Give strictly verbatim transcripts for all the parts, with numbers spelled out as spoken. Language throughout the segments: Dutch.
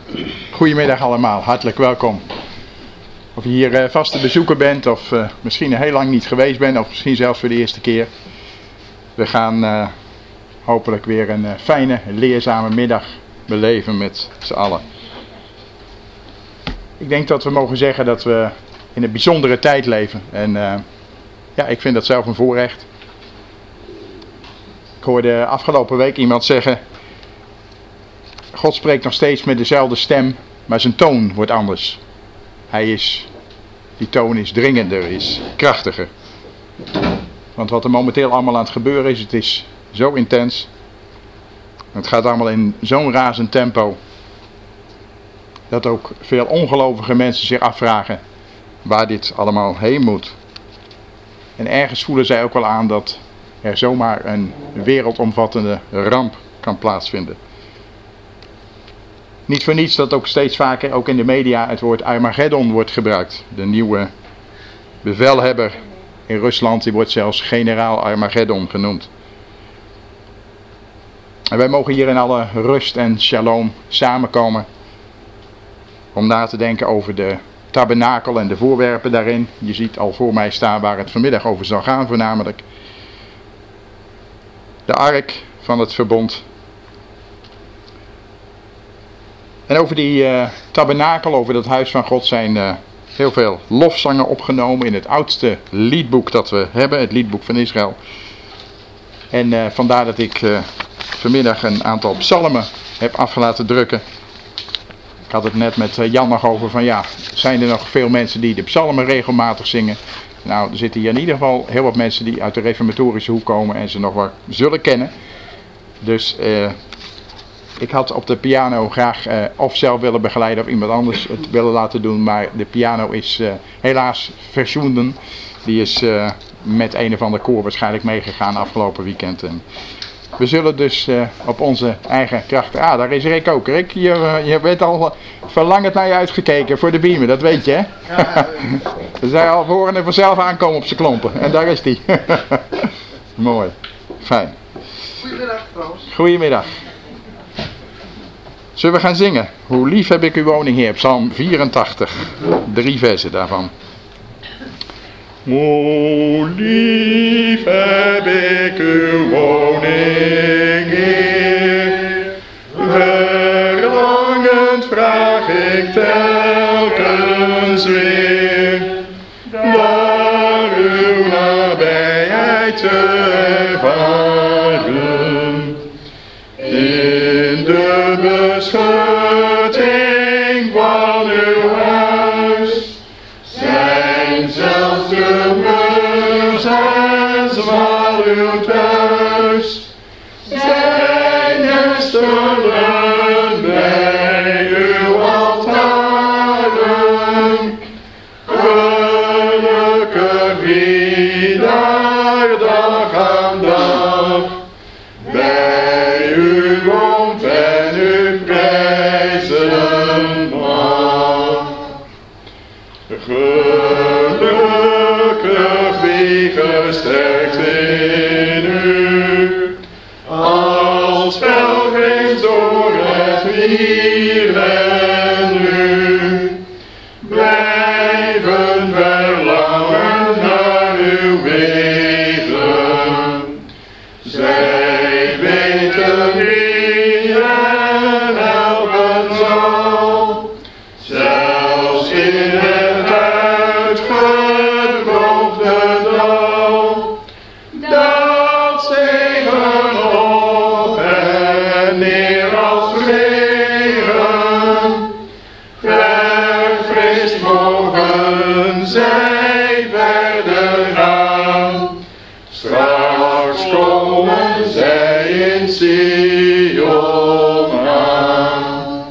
Goedemiddag allemaal, hartelijk welkom. Of je hier uh, vaste bezoeker bent of uh, misschien heel lang niet geweest bent of misschien zelfs voor de eerste keer. We gaan uh, hopelijk weer een uh, fijne, leerzame middag beleven met z'n allen. Ik denk dat we mogen zeggen dat we in een bijzondere tijd leven. En uh, ja, ik vind dat zelf een voorrecht. Ik hoorde afgelopen week iemand zeggen: God spreekt nog steeds met dezelfde stem, maar zijn toon wordt anders. Hij is, die toon is dringender, is krachtiger. Want wat er momenteel allemaal aan het gebeuren is, het is zo intens. Het gaat allemaal in zo'n razend tempo, dat ook veel ongelovige mensen zich afvragen waar dit allemaal heen moet. En ergens voelen zij ook wel aan dat er zomaar een wereldomvattende ramp kan plaatsvinden. Niet voor niets dat ook steeds vaker, ook in de media, het woord Armageddon wordt gebruikt. De nieuwe bevelhebber in Rusland, die wordt zelfs generaal Armageddon genoemd. En wij mogen hier in alle rust en shalom samenkomen om na te denken over de tabernakel en de voorwerpen daarin. Je ziet al voor mij staan waar het vanmiddag over zal gaan, voornamelijk de ark van het verbond. En over die uh, tabernakel, over dat huis van God, zijn uh, heel veel lofzangen opgenomen in het oudste liedboek dat we hebben, het liedboek van Israël. En uh, vandaar dat ik uh, vanmiddag een aantal psalmen heb af laten drukken. Ik had het net met uh, Jan nog over van ja, zijn er nog veel mensen die de psalmen regelmatig zingen? Nou, er zitten hier in ieder geval heel wat mensen die uit de reformatorische hoek komen en ze nog wel zullen kennen. Dus uh, ik had op de piano graag uh, of zelf willen begeleiden of iemand anders het willen laten doen. Maar de piano is uh, helaas verschonden. Die is uh, met een of ander koor waarschijnlijk meegegaan afgelopen weekend. En we zullen dus uh, op onze eigen kracht... Ah, daar is Rick ook. Rick, je, uh, je bent al verlangend naar je uitgekeken voor de beamer, dat weet je, hè? Ja. We zijn al voor en vanzelf aankomen op zijn klompen. En daar is die. Mooi. Fijn. Goedemiddag, trouwens. Goedemiddag. Zullen we gaan zingen? Hoe lief heb ik uw woning, Heer, Psalm vierentachtig. Drie versen daarvan. Hoe lief heb ik uw woning, Heer. Verlangend vraag ik telkens weer naar uw nabijheid te ervaren. In de beschutting van uw huis zijn zelfs de muis en zwaluw thuis. Zij nestelen bij uw altaren. Gelukkig wie daar dag aan dag bij u woont en u prijzen mag. Gelukkig wie gesterkt in u, als pelgrims door het wiel en nu, blijven verlangen naar uw wegen. Zij weten wie hen helpen zal, zelfs in het uitgedroogde dal. Dat zegen op en neer als regen, verfrist mogen zij verder gaan. Straks komen zij in Sion aan.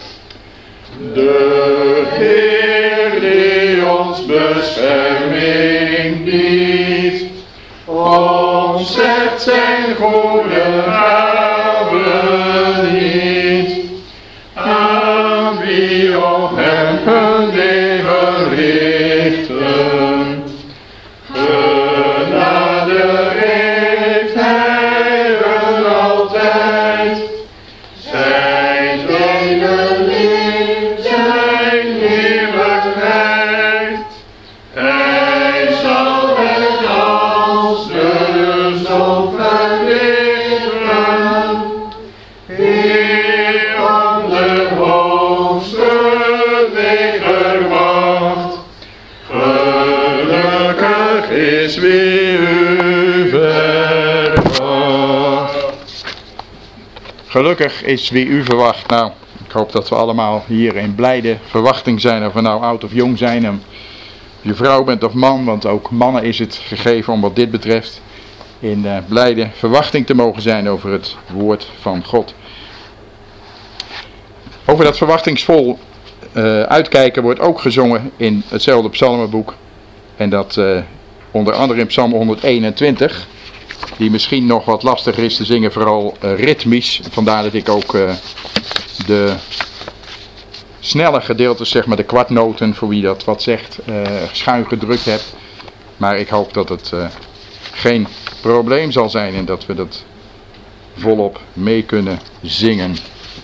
De Heer die ons bescherming biedt, ontzegt zijn goede gaven niet. Aan wie op hem hun leven richten, genade heeft hij hun altijd. Zijn vele is wie u verwacht. Gelukkig is wie u verwacht. Nou, ik hoop dat we allemaal hier in blijde verwachting zijn. Of we nou oud of jong zijn. En je vrouw bent of man. Want ook mannen is het gegeven om wat dit betreft. In uh, blijde verwachting te mogen zijn over het woord van God. Over dat verwachtingsvol uh, uitkijken wordt ook gezongen in hetzelfde psalmenboek. En dat uh, onder andere in psalm honderdeenentwintig. Die misschien nog wat lastiger is te zingen, vooral uh, ritmisch. Vandaar dat ik ook uh, de snelle gedeeltes, zeg maar de kwartnoten, voor wie dat wat zegt, uh, schuin gedrukt heb. Maar ik hoop dat het uh, geen probleem zal zijn en dat we dat volop mee kunnen zingen.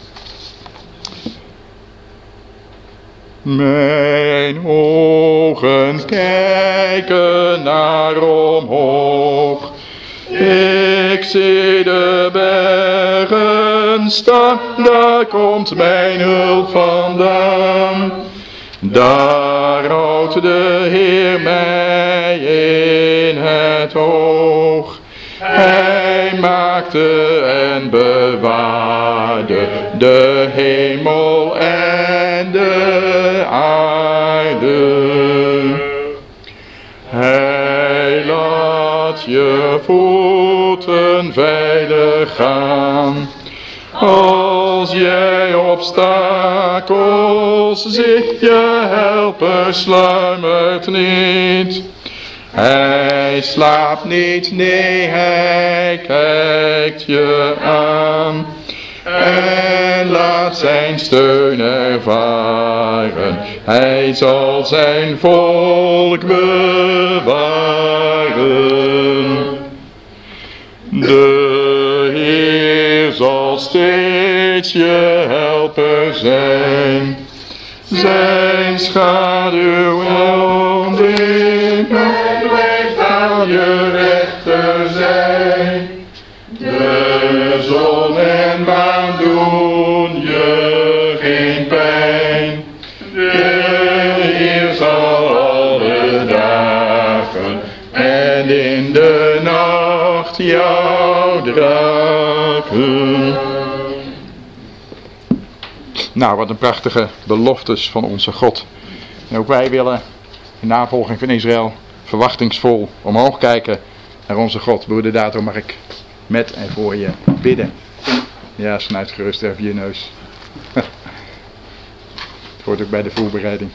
Mijn ogen kijken naar omhoog. Ik zie de bergen staan, daar komt mijn hulp vandaan. Daar houdt de Heer mij in het oog. Hij maakte en bewaarde de hemel en de aarde. Hij laat je voeten veilig gaan. Als jij obstakels ziet, je helper sluimert niet. Hij slaapt niet, nee, hij kijkt je aan. En laat zijn steun ervaren. Hij zal zijn volk bewaren. De Heer zal steeds je helper zijn. Zijn schaduw om dit blijft aan je rechter zijn. De zon en maan doen je geen pijn. De Heer zal alle dagen en in de nacht jou dragen. Nou, wat een prachtige beloftes van onze God. En ook wij willen in navolging van Israël verwachtingsvol omhoog kijken naar onze God. Broeder Dato, mag ik met en voor je bidden? Ja, snuit gerust even je neus. Het hoort ook bij de voorbereiding.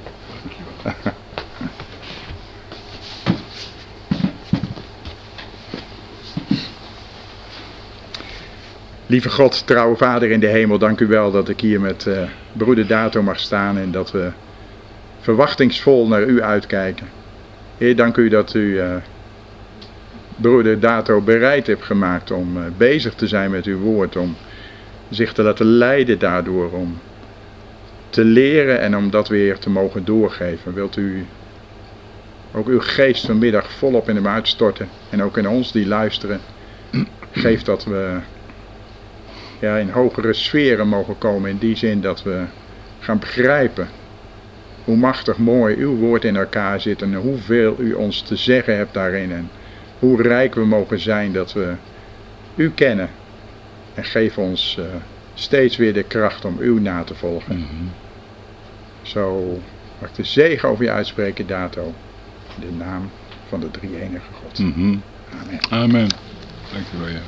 Lieve God, trouwe Vader in de hemel, dank u wel dat ik hier met uh, broeder Dato mag staan en dat we verwachtingsvol naar u uitkijken. Heer, dank u dat u uh, broeder Dato bereid hebt gemaakt om uh, bezig te zijn met uw woord, om zich te laten leiden daardoor, om te leren en om dat weer te mogen doorgeven. Wilt u ook uw geest vanmiddag volop in hem uitstorten en ook in ons die luisteren. Geef dat we ja, in hogere sferen mogen komen, in die zin dat we gaan begrijpen hoe machtig mooi uw woord in elkaar zit en hoeveel u ons te zeggen hebt daarin en hoe rijk we mogen zijn dat we u kennen. En geef ons uh, steeds weer de kracht om u na te volgen. Mm-hmm. Zo mag ik de zegen over je uitspreken, Dato. In de naam van de drie-enige God. Mm-hmm. Amen. Amen. Dank u wel, ja.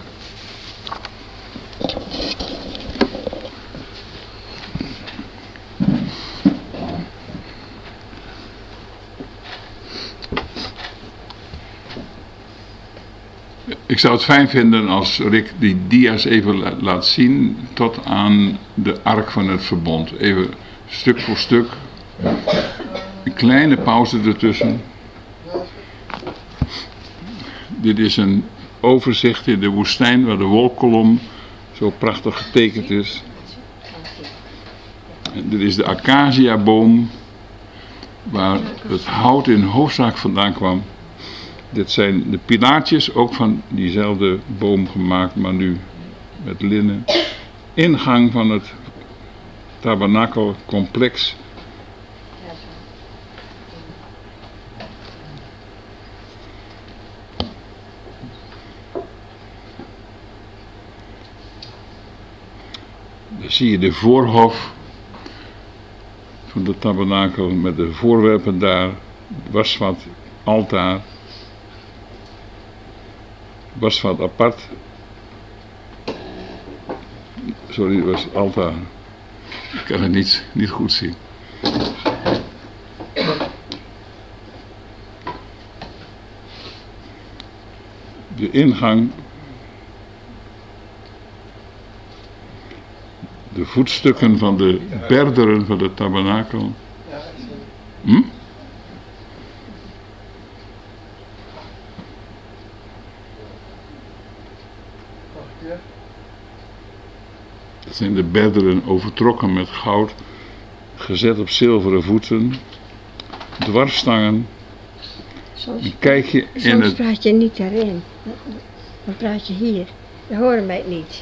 Ik zou het fijn vinden als Rick die dia's even laat zien tot aan de ark van het verbond. Even stuk voor stuk. Een kleine pauze ertussen. Dit is een overzicht in de woestijn waar de wolkkolom zo prachtig getekend is. En dit is de acaciaboom waar het hout in hoofdzaak vandaan kwam. Dit zijn de pilaartjes, ook van diezelfde boom gemaakt, maar nu met linnen. Ingang van het tabernakelcomplex. zie je de voorhof van de tabernakel met de voorwerpen daar, wasvat, altaar, wasvat apart. Sorry, het was altaar. Ik kan het niet, niet goed zien. De ingang, de voetstukken van de berderen van de tabernakel. Hm? Dat zijn de berderen overtrokken met goud, gezet op zilveren voeten, dwarsstangen. Soms, Een kijkje in soms het... praat je niet daarin. Dan praat je hier. Dan horen mij het niet.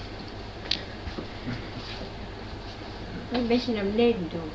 Een beetje naar beneden doen.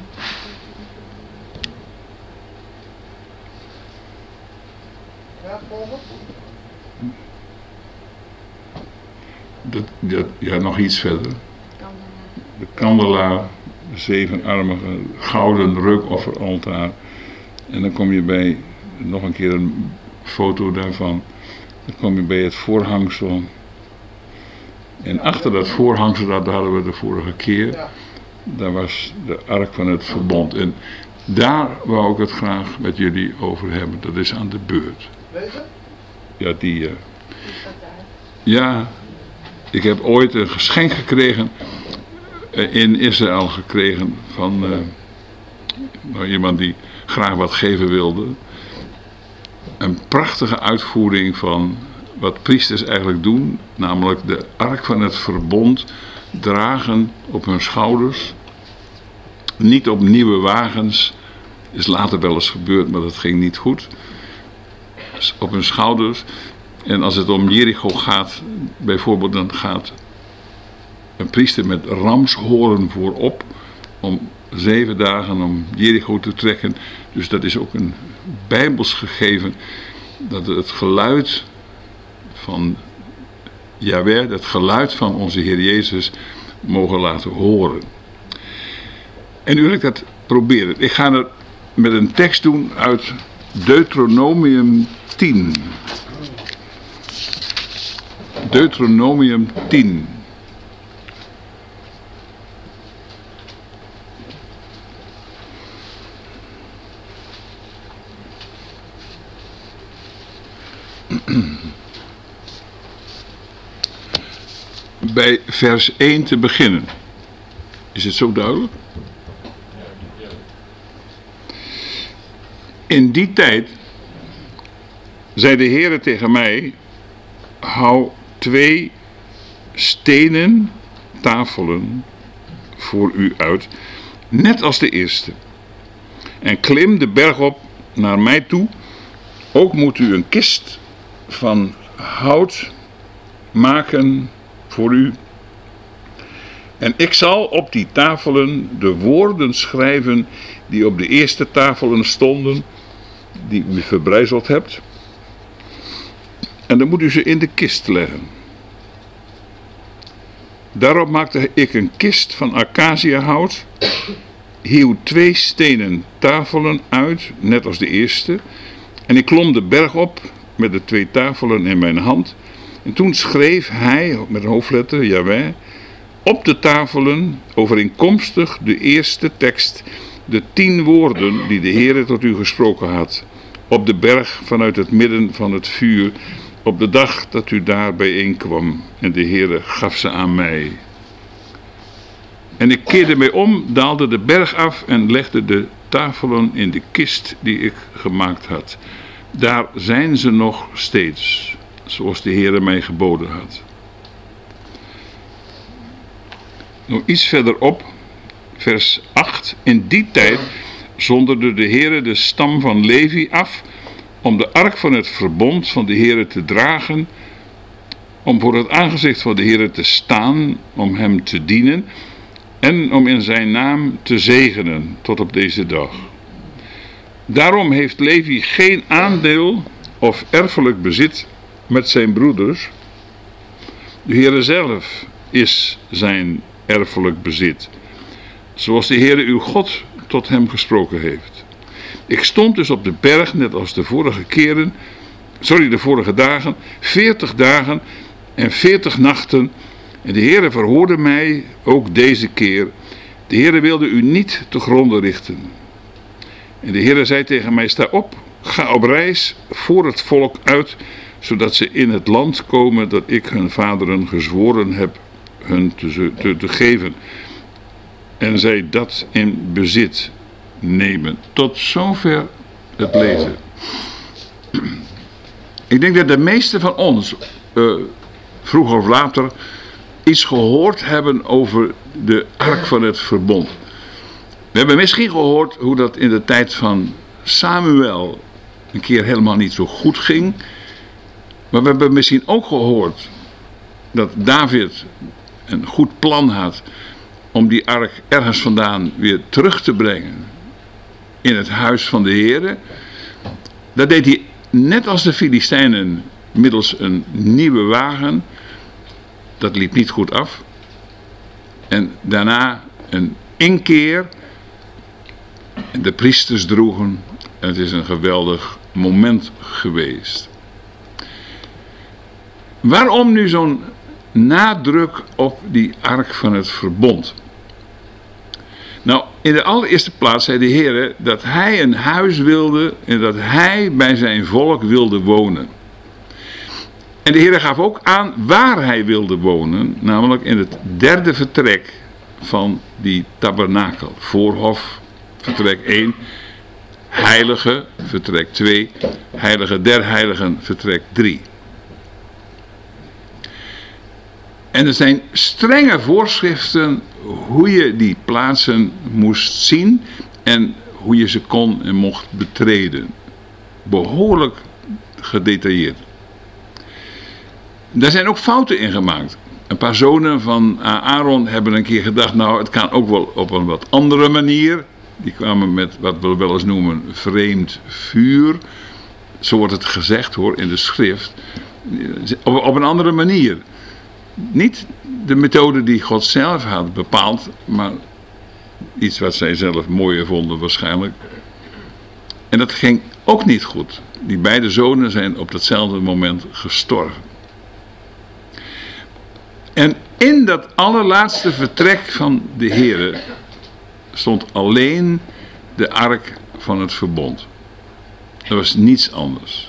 Dat, dat, ja, nog iets verder. De kandelaar, de zevenarmige gouden reukofferaltaar. En dan kom je bij, nog een keer een foto daarvan. Dan kom je bij het voorhangsel. En achter dat voorhangsel, dat hadden we de vorige keer. Daar was de ark van het verbond. En daar wou ik het graag met jullie over hebben. Dat is aan de beurt. Ja, die... Uh, ja, ik heb ooit een geschenk gekregen. Uh, in Israël gekregen van... Uh, nou, iemand die graag wat geven wilde. Een prachtige uitvoering van wat priesters eigenlijk doen. Namelijk de ark van het verbond dragen op hun schouders. Niet op nieuwe wagens. Is later wel eens gebeurd, maar dat ging niet goed. Dus op hun schouders. En als het om Jericho gaat, bijvoorbeeld, dan gaat een priester met ramshoorn voorop. Om zeven dagen om Jericho te trekken. Dus dat is ook een bijbels gegeven. Dat het geluid van Jahweh, het geluid van onze Heer Jezus, mogen laten horen. En nu wil ik dat proberen. Ik ga het met een tekst doen uit Deuteronomium tien. Deuteronomium tien. Bij vers één te beginnen. Is het zo duidelijk? In die tijd zei de Heere tegen mij: hou twee stenen tafelen voor u uit, net als de eerste. En klim de berg op naar mij toe. Ook moet u een kist van hout maken voor u. En ik zal op die tafelen de woorden schrijven die op de eerste tafelen stonden, die u verbrijzeld hebt. En dan moet u ze in de kist leggen. Daarop maakte ik een kist van acaciahout, hieuw twee stenen tafelen uit, net als de eerste. En ik klom de berg op met de twee tafelen in mijn hand. En toen schreef hij, met een hoofdletter, Jahweh, op de tafelen, overeenkomstig de eerste tekst, de tien woorden die de Heere tot u gesproken had, op de berg vanuit het midden van het vuur, op de dag dat u daar bijeenkwam. En de Heere gaf ze aan mij. En ik keerde mij om, daalde de berg af en legde de tafelen in de kist die ik gemaakt had. Daar zijn ze nog steeds, zoals de Heere mij geboden had. Nog iets verderop, vers acht. In die tijd zonderde de Heere de stam van Levi af om de ark van het verbond van de Heere te dragen, om voor het aangezicht van de Heere te staan, om hem te dienen en om in zijn naam te zegenen tot op deze dag. Daarom heeft Levi geen aandeel of erfelijk bezit met zijn broeders. De Heere zelf is zijn erfelijk bezit. Zoals de Heere uw God tot hem gesproken heeft. Ik stond dus op de berg, net als de vorige keren, sorry, de vorige dagen, veertig dagen en veertig nachten. En de Heere verhoorde mij ook deze keer. De Heere wilde u niet te gronden richten. En de Heere zei tegen mij, sta op, ga op reis voor het volk uit, zodat ze in het land komen dat ik hun vaderen gezworen heb hun te, te, te geven. En zij dat in bezit nemen. Tot zover het lezen. Ik denk dat de meesten van ons, uh, vroeger of later, iets gehoord hebben over de ark van het verbond. We hebben misschien gehoord hoe dat in de tijd van Samuel een keer helemaal niet zo goed ging. Maar we hebben misschien ook gehoord dat David een goed plan had om die ark ergens vandaan weer terug te brengen in het huis van de Heere. Dat deed hij net als de Filistijnen middels een nieuwe wagen. Dat liep niet goed af. En daarna een inkeer. De priesters droegen. En het is een geweldig moment geweest. Waarom nu zo'n nadruk op die ark van het verbond? Nou, in de allereerste plaats zei de Heer dat hij een huis wilde en dat hij bij zijn volk wilde wonen. En de Heer gaf ook aan waar hij wilde wonen, namelijk in het derde vertrek van die tabernakel. Voorhof, vertrek één, heilige, vertrek twee, heilige der heiligen, vertrek drie. En er zijn strenge voorschriften hoe je die plaatsen moest zien en hoe je ze kon en mocht betreden. Behoorlijk gedetailleerd. Daar zijn ook fouten in gemaakt. Een paar zonen van Aaron hebben een keer gedacht, nou het kan ook wel op een wat andere manier. Die kwamen met wat we wel eens noemen vreemd vuur. Zo wordt het gezegd hoor in de schrift. Op, op een andere manier. Niet de methode die God zelf had bepaald, maar iets wat zij zelf mooier vonden waarschijnlijk. En dat ging ook niet goed. Die beide zonen zijn op datzelfde moment gestorven. En in dat allerlaatste vertrek van de Heere stond alleen de ark van het verbond. Er was niets anders.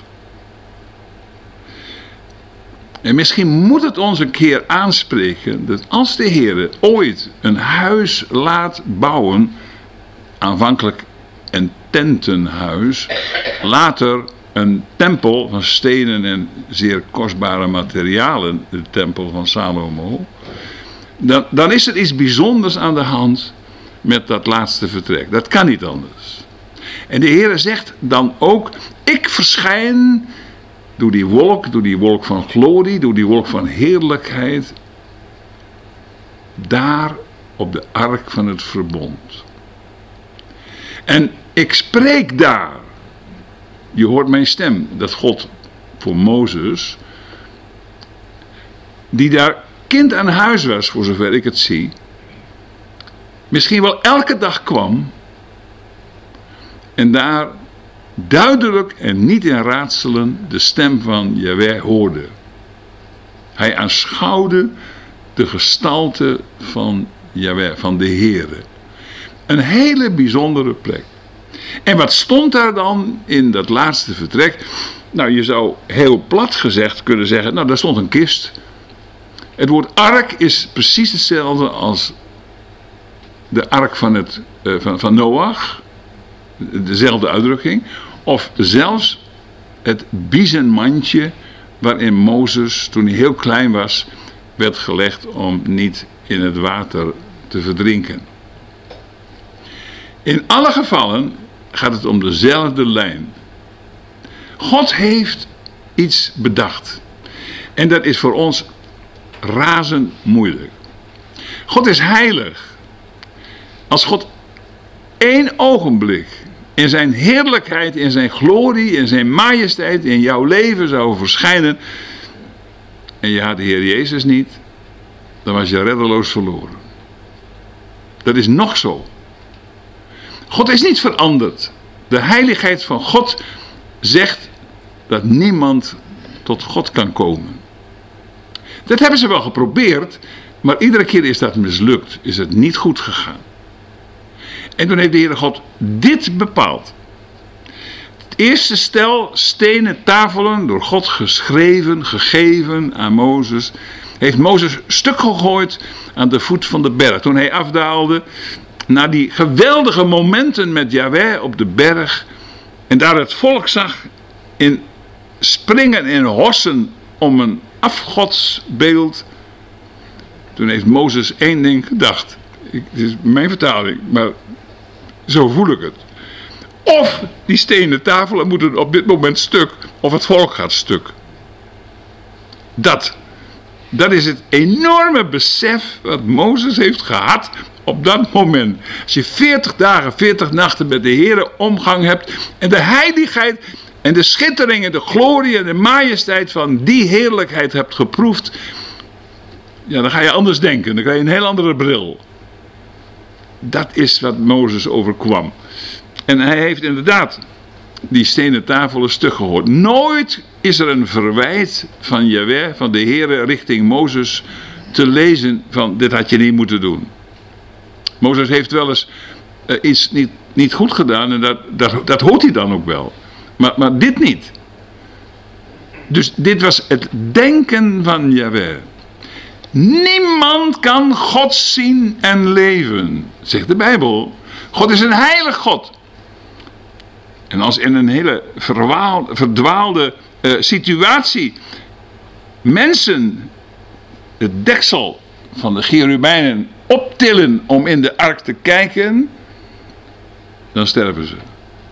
En misschien moet het ons een keer aanspreken dat als de Heere ooit een huis laat bouwen, aanvankelijk een tentenhuis, later een tempel van stenen en zeer kostbare materialen, de tempel van Salomo, dan, dan is er iets bijzonders aan de hand met dat laatste vertrek. Dat kan niet anders. En de Heere zegt dan ook, ik verschijn door die wolk, door die wolk van glorie, door die wolk van heerlijkheid, daar op de ark van het verbond. En ik spreek daar. Je hoort mijn stem, dat God voor Mozes, die daar kind aan huis was, voor zover ik het zie, misschien wel elke dag kwam en daar duidelijk en niet in raadselen de stem van Jahweh hoorde. Hij aanschouwde de gestalte van Jahweh, van de Heere. Een hele bijzondere plek. En wat stond daar dan in dat laatste vertrek? Nou, je zou heel plat gezegd kunnen zeggen, nou, daar stond een kist. Het woord ark is precies hetzelfde als de ark van, het, uh, van, van Noach. Dezelfde uitdrukking. Of zelfs het biezenmandje waarin Mozes, toen hij heel klein was, werd gelegd om niet in het water te verdrinken. In alle gevallen gaat het om dezelfde lijn. God heeft iets bedacht. En dat is voor ons razend moeilijk. God is heilig. Als God één ogenblik in zijn heerlijkheid, in zijn glorie, in zijn majesteit, in jouw leven zou verschijnen, en je had de Heer Jezus niet, dan was je reddeloos verloren. Dat is nog zo. God is niet veranderd. De heiligheid van God zegt dat niemand tot God kan komen. Dat hebben ze wel geprobeerd, maar iedere keer is dat mislukt. Is het niet goed gegaan. En toen heeft de Heere God dit bepaald. Het eerste stel stenen tafelen, door God geschreven, gegeven aan Mozes, heeft Mozes stuk gegooid aan de voet van de berg. Toen hij afdaalde naar die geweldige momenten met Jahweh op de berg en daar het volk zag in springen en hossen om een afgodsbeeld. Toen heeft Mozes één ding gedacht. Ik, dit is mijn vertaling, maar zo voel ik het. Of die stenen tafelen moeten op dit moment stuk, of het volk gaat stuk. Dat, dat is het enorme besef wat Mozes heeft gehad op dat moment. Als je veertig dagen, veertig nachten met de Heere omgang hebt en de heiligheid en de schittering en de glorie en de majesteit van die heerlijkheid hebt geproefd, ja, dan ga je anders denken. Dan krijg je een heel andere bril. Dat is wat Mozes overkwam. En hij heeft inderdaad die stenen tafelen stuk gehoord. Nooit is er een verwijt van Jahweh, van de Heere richting Mozes te lezen van dit had je niet moeten doen. Mozes heeft wel eens uh, iets niet, niet goed gedaan en dat, dat, dat hoort hij dan ook wel. Maar, maar dit niet. Dus dit was het denken van Jahweh. Niemand kan God zien en leven, zegt de Bijbel. God is een heilig God. En als in een hele verwaal, verdwaalde uh, situatie mensen het deksel van de cherubijnen optillen om in de ark te kijken, dan sterven ze.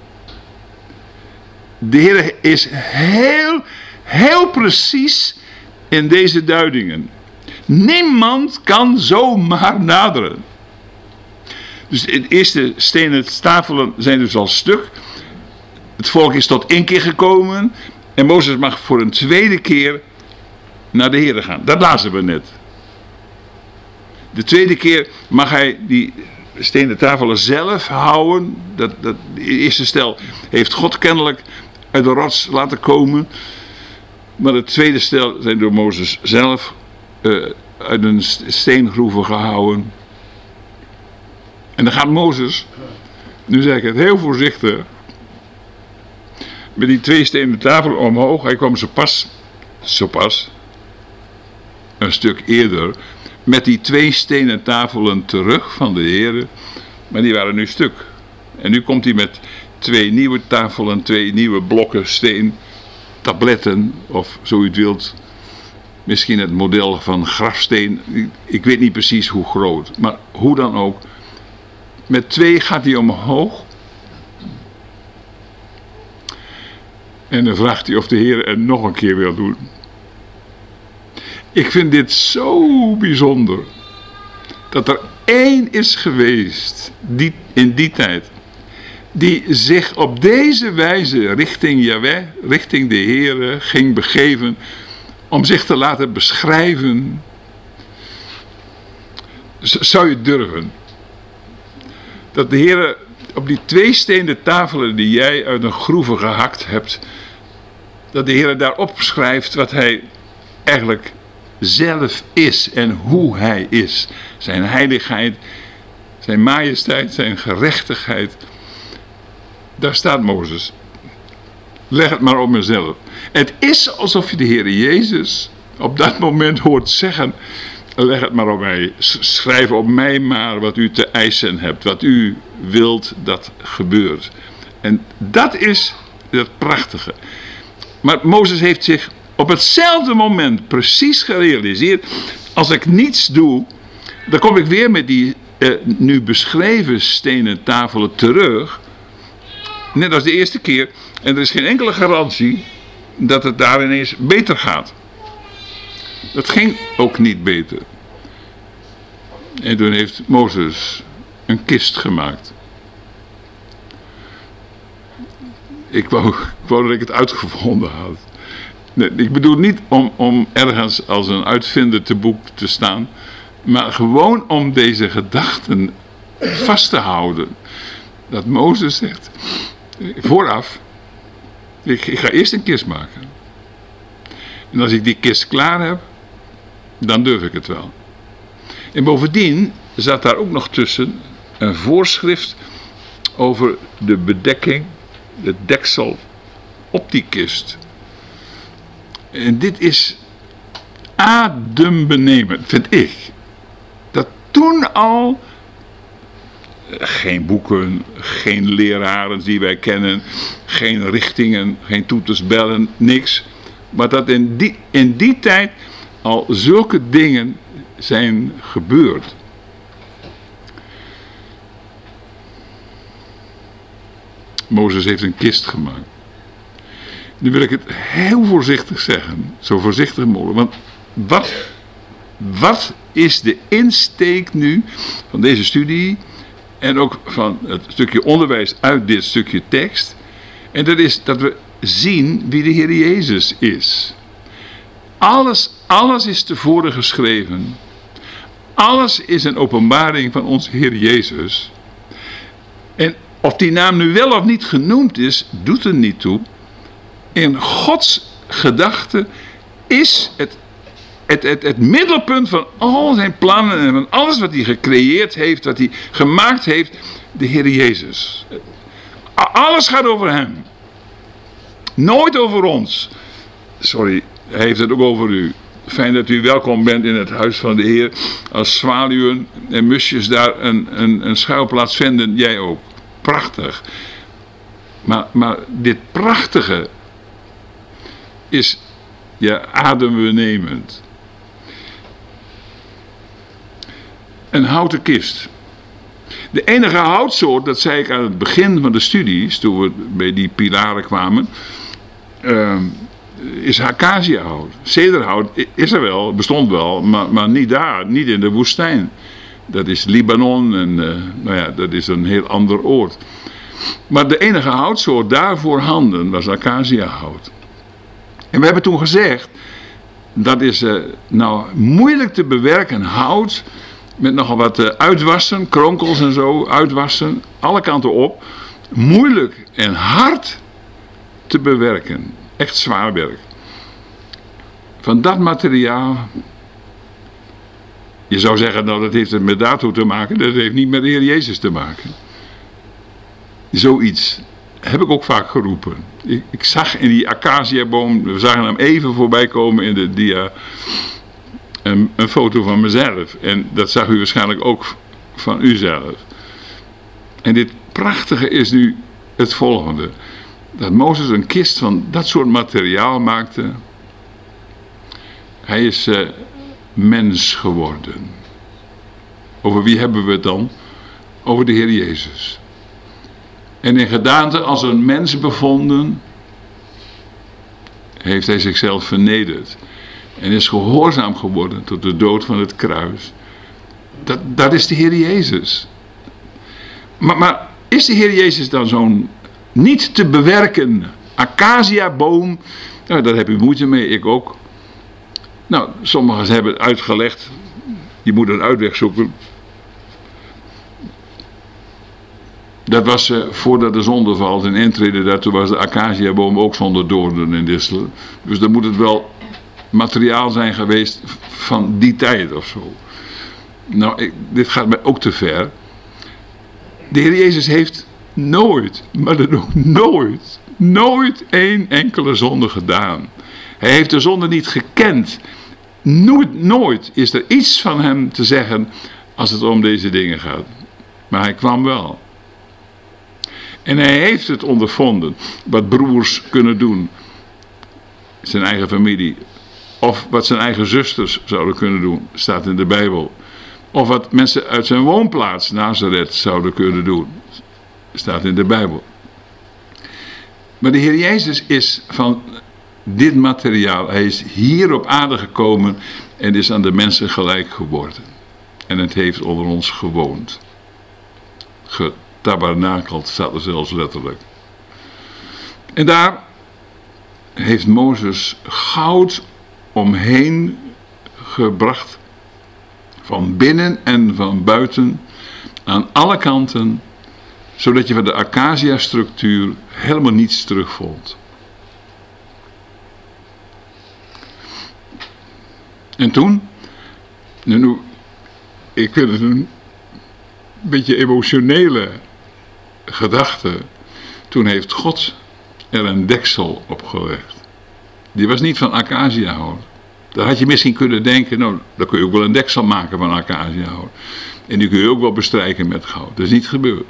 De Heer is heel, heel precies in deze duidingen. Niemand kan zomaar naderen. Dus de eerste stenen tafelen zijn dus al stuk. Het volk is tot één keer gekomen. En Mozes mag voor een tweede keer naar de Heere gaan. Dat lazen we net. De tweede keer mag hij die stenen tafelen zelf houden. Dat, dat, de eerste stel heeft God kennelijk uit de rots laten komen. Maar het tweede stel zijn door Mozes zelf uh, uit een steengroeven gehouden. En dan gaat Mozes, nu zeg ik het heel voorzichtig, met die twee stenen tafelen omhoog. Hij kwam zo pas, zo pas, een stuk eerder, met die twee stenen tafelen terug van de Heere, maar die waren nu stuk. En nu komt hij met twee nieuwe tafelen, twee nieuwe blokken steen, tabletten, of zo u het wilt, misschien het model van grafsteen, ik weet niet precies hoe groot, maar hoe dan ook. Met twee gaat hij omhoog. En dan vraagt hij of de Heer het nog een keer wil doen. Ik vind dit zo bijzonder. Dat er één is geweest die, in die tijd. Die zich op deze wijze richting Jahweh, richting de Heer ging begeven. Om zich te laten beschrijven. Zou je durven? Dat de Heer op die twee stenen tafelen die jij uit een groeve gehakt hebt, dat de Heer daarop schrijft wat hij eigenlijk zelf is en hoe hij is. Zijn heiligheid, zijn majesteit, zijn gerechtigheid. Daar staat Mozes. Leg het maar op mezelf. Het is alsof je de Heer Jezus op dat moment hoort zeggen, leg het maar op mij, schrijf op mij maar wat u te eisen hebt, wat u wilt dat gebeurt. En dat is het prachtige. Maar Mozes heeft zich op hetzelfde moment precies gerealiseerd, als ik niets doe, dan kom ik weer met die eh, nu beschreven stenen tafelen terug, net als de eerste keer, en er is geen enkele garantie dat het daar ineens beter gaat. Dat ging ook niet beter. En toen heeft Mozes een kist gemaakt. Ik wou, ik wou dat ik het uitgevonden had. Nee, ik bedoel niet om, om ergens als een uitvinder te boek te staan, maar gewoon om deze gedachten vast te houden. Dat Mozes zegt, vooraf, ik, ik ga eerst een kist maken. En als ik die kist klaar heb, dan durf ik het wel. En bovendien zat daar ook nog tussen een voorschrift over de bedekking, het deksel op die kist. En dit is adembenemend, vind ik. Dat toen al, geen boeken, geen leraren die wij kennen, geen richtingen, geen toetersbellen, niks. Maar dat in die, in die tijd al zulke dingen zijn gebeurd. Mozes heeft een kist gemaakt. Nu wil ik het heel voorzichtig zeggen. Zo voorzichtig mogelijk. Want wat, wat is de insteek nu van deze studie en ook van het stukje onderwijs uit dit stukje tekst? En dat is dat we zien wie de Heer Jezus is. Alles, alles is tevoren geschreven. Alles is een openbaring van onze Heer Jezus. En of die naam nu wel of niet genoemd is, doet er niet toe. In Gods gedachte is het, het, het, het middelpunt van al zijn plannen en van alles wat hij gecreëerd heeft, wat hij gemaakt heeft, de Heer Jezus. Alles gaat over hem. Nooit over ons. Sorry, hij heeft het ook over u. Fijn dat u welkom bent in het huis van de Heer. Als zwaluwen en musjes daar een, een, een schuilplaats vinden, jij ook. Prachtig. Maar, maar dit prachtige is ja, adembenemend. Een houten kist. De enige houtsoort, dat zei ik aan het begin van de studies, toen we bij die pilaren kwamen, uh, is acaciahout. Cederhout is er wel, bestond wel, maar, maar niet daar, niet in de woestijn. Dat is Libanon en uh, nou ja, dat is een heel ander oord. Maar de enige houtsoort daar voorhanden was acaciahout. En we hebben toen gezegd, dat is uh, nou moeilijk te bewerken hout, met nogal wat uh, uitwassen, kronkels en zo, uitwassen, alle kanten op. Moeilijk en hard te bewerken. Echt zwaar werk. Van dat materiaal, je zou zeggen, nou dat heeft het met daartoe te maken, dat heeft niet met de Heer Jezus te maken. Zoiets heb ik ook vaak geroepen. Ik, ik zag in die acaciaboom, we zagen hem even voorbij komen in de dia, een, een foto van mezelf. En dat zag u waarschijnlijk ook van uzelf. En dit prachtige is nu het volgende. Dat Mozes een kist van dat soort materiaal maakte. Hij is uh, mens geworden. Over wie hebben we het dan? Over de Heer Jezus. En in gedaante als een mens bevonden, heeft hij zichzelf vernederd. En is gehoorzaam geworden tot de dood van het kruis. Dat, dat is de Heer Jezus. Maar, maar is de Heer Jezus dan zo'n niet te bewerken acaciaboom? Nou, daar heb u moeite mee, ik ook. Nou, sommigen hebben het uitgelegd. Je moet een uitweg zoeken. Dat was uh, voordat de zonde valt en intrede daartoe was de acaciaboom ook zonder doornen en distelen. Dus dan moet het wel materiaal zijn geweest van die tijd of zo. Nou, ik, dit gaat mij ook te ver. De Heer Jezus heeft nooit, maar dan ook nooit, nooit één enkele zonde gedaan. Hij heeft de zonde niet gekend. Nooit, nooit is er iets van hem te zeggen als het om deze dingen gaat. Maar hij kwam wel. En hij heeft het ondervonden wat broers kunnen doen. Zijn eigen familie. Of wat zijn eigen zusters zouden kunnen doen. Staat in de Bijbel. Of wat mensen uit zijn woonplaats Nazareth zouden kunnen doen. Staat in de Bijbel. Maar de Heer Jezus is van dit materiaal. Hij is hier op aarde gekomen en is aan de mensen gelijk geworden. En het heeft onder ons gewoond. Getabernakeld staat er zelfs letterlijk. En daar heeft Mozes goud omheen gebracht. Van binnen en van buiten. Aan alle kanten, zodat je van de acacia-structuur helemaal niets terugvond. En toen, nu, ik vind het een beetje emotionele gedachte, toen heeft God er een deksel op gelegd. Die was niet van acaciahout. Daar had je misschien kunnen denken, nou, dan kun je ook wel een deksel maken van acaciahout. En die kun je ook wel bestrijken met goud. Dat is niet gebeurd.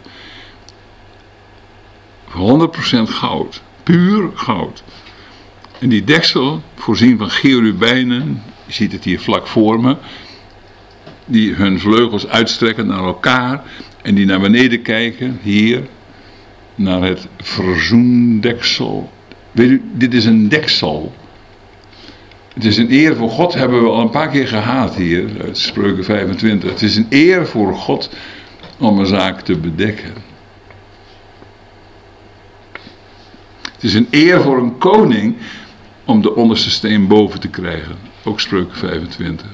honderd procent goud. Puur goud. En die deksel, voorzien van cherubijnen, je ziet het hier vlak voor me, die hun vleugels uitstrekken naar elkaar en die naar beneden kijken, hier, naar het verzoendeksel. Weet u, dit is een deksel. Het is een eer voor God, hebben we al een paar keer gehaald hier, uit Spreuken vijfentwintig. Het is een eer voor God om een zaak te bedekken. Het is een eer voor een koning om de onderste steen boven te krijgen. Ook Spreuken vijfentwintig.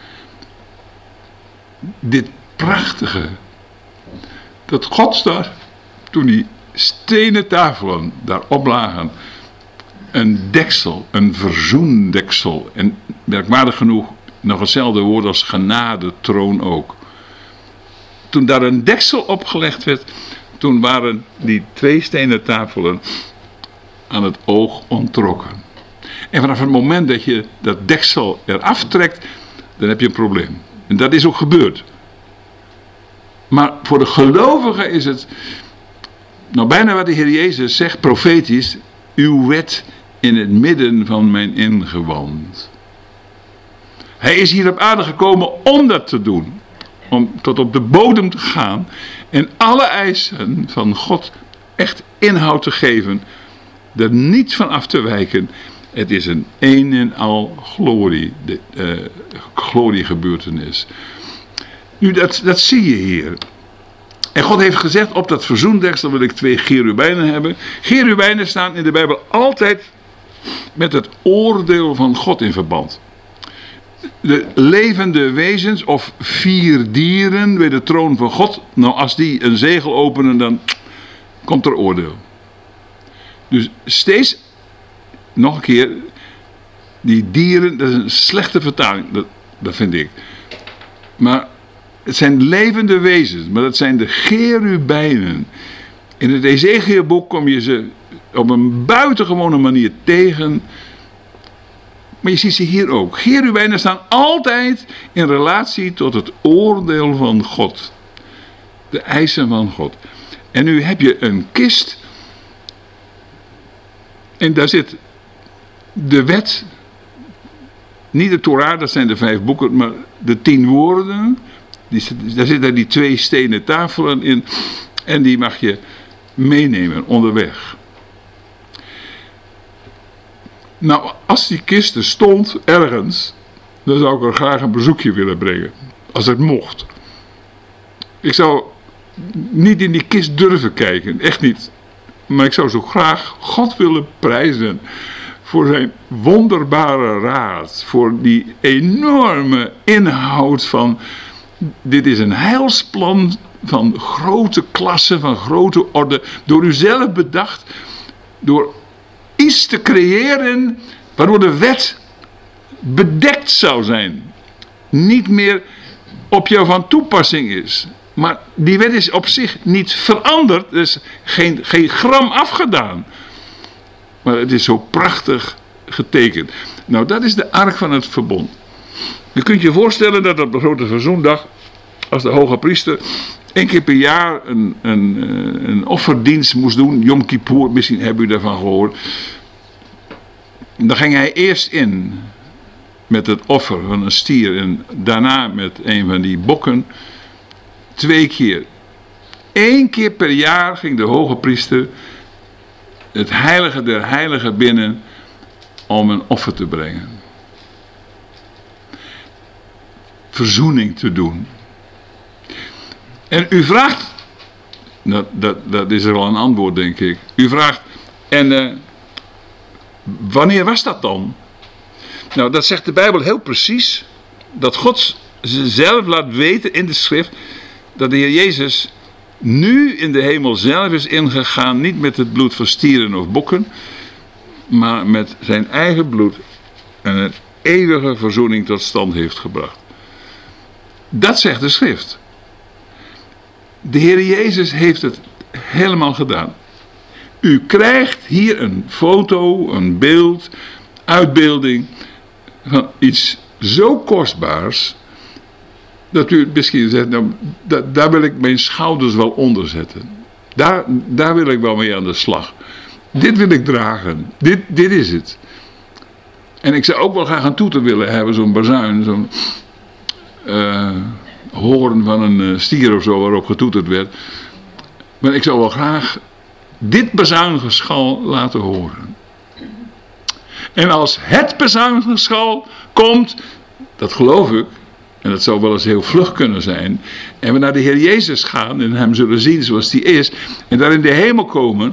Dit prachtige, dat God daar, toen die stenen tafelen daarop lagen, een deksel, een verzoendeksel, en merkwaardig genoeg nog hetzelfde woord als genade, troon ook. Toen daar een deksel opgelegd werd, toen waren die twee stenen tafelen aan het oog onttrokken. En vanaf het moment dat je dat deksel eraf trekt, dan heb je een probleem. En dat is ook gebeurd. Maar voor de gelovigen is het, nou bijna wat de Heer Jezus zegt, profetisch, uw wet in het midden van mijn ingewand. Hij is hier op aarde gekomen om dat te doen. Om tot op de bodem te gaan en alle eisen van God echt inhoud te geven. Er niet van af te wijken. Het is een een en al glorie, de, uh, gloriegebeurtenis. Nu, dat, dat zie je hier. En God heeft gezegd, op dat verzoendeksel wil ik twee cherubijnen hebben. Cherubijnen staan in de Bijbel altijd met het oordeel van God in verband. De levende wezens of vier dieren bij de troon van God. Nou, als die een zegel openen, dan komt er oordeel. Dus steeds, nog een keer, die dieren, dat is een slechte vertaling, dat, dat vind ik. Maar het zijn levende wezens, maar dat zijn de cherubijnen. In het Ezekielboek kom je ze op een buitengewone manier tegen. Maar je ziet ze hier ook. Cherubijnen staan altijd in relatie tot het oordeel van God. De eisen van God. En nu heb je een kist. En daar zit de wet. Niet de Torah, dat zijn de vijf boeken, maar de tien woorden. Die, daar zitten die twee stenen tafelen in. En die mag je meenemen onderweg. Nou, als die kist er stond ergens, dan zou ik er graag een bezoekje willen brengen. Als het mocht. Ik zou niet in die kist durven kijken, echt niet. Maar ik zou zo graag God willen prijzen voor zijn wonderbare raad. Voor die enorme inhoud van, dit is een heilsplan van grote klasse, van grote orde. Door u zelf bedacht, door iets te creëren waardoor de wet bedekt zou zijn. Niet meer op jou van toepassing is. Maar die wet is op zich niet veranderd. Er is geen, geen gram afgedaan. Maar het is zo prachtig getekend. Nou, dat is de ark van het verbond. Je kunt je voorstellen dat op de grote verzoendag, als de hoge priester één keer per jaar een, een, een offerdienst moest doen. Yom Kippur, misschien hebben u daarvan gehoord. Dan ging hij eerst in met het offer van een stier en daarna met een van die bokken. Twee keer. Eén keer per jaar ging de hoge priester het heilige der heiligen binnen om een offer te brengen. Verzoening te doen. En u vraagt, dat, dat, dat is er wel een antwoord denk ik. U vraagt, en uh, wanneer was dat dan? Nou, dat zegt de Bijbel heel precies. Dat God zelf laat weten in de schrift. dat de Heer Jezus nu in de hemel zelf is ingegaan, niet met het bloed van stieren of bokken, maar met zijn eigen bloed en een eeuwige verzoening tot stand heeft gebracht. Dat zegt de schrift. De Heer Jezus heeft het helemaal gedaan. U krijgt hier een foto, een beeld, uitbeelding van iets zo kostbaars, dat u misschien zegt, nou, da, daar wil ik mijn schouders wel onder zetten. Daar, daar wil ik wel mee aan de slag. Dit wil ik dragen. Dit, dit is het. En ik zou ook wel graag een toeter willen hebben, zo'n bazuin, zo'n uh, hoorn van een uh, stier of zo waarop getoeterd werd. Maar ik zou wel graag dit bazuingeschal laten horen. En als het bazuingeschal komt, dat geloof ik, en dat zou wel eens heel vlug kunnen zijn, en we naar de Heer Jezus gaan en hem zullen zien zoals hij is, en daar in de hemel komen,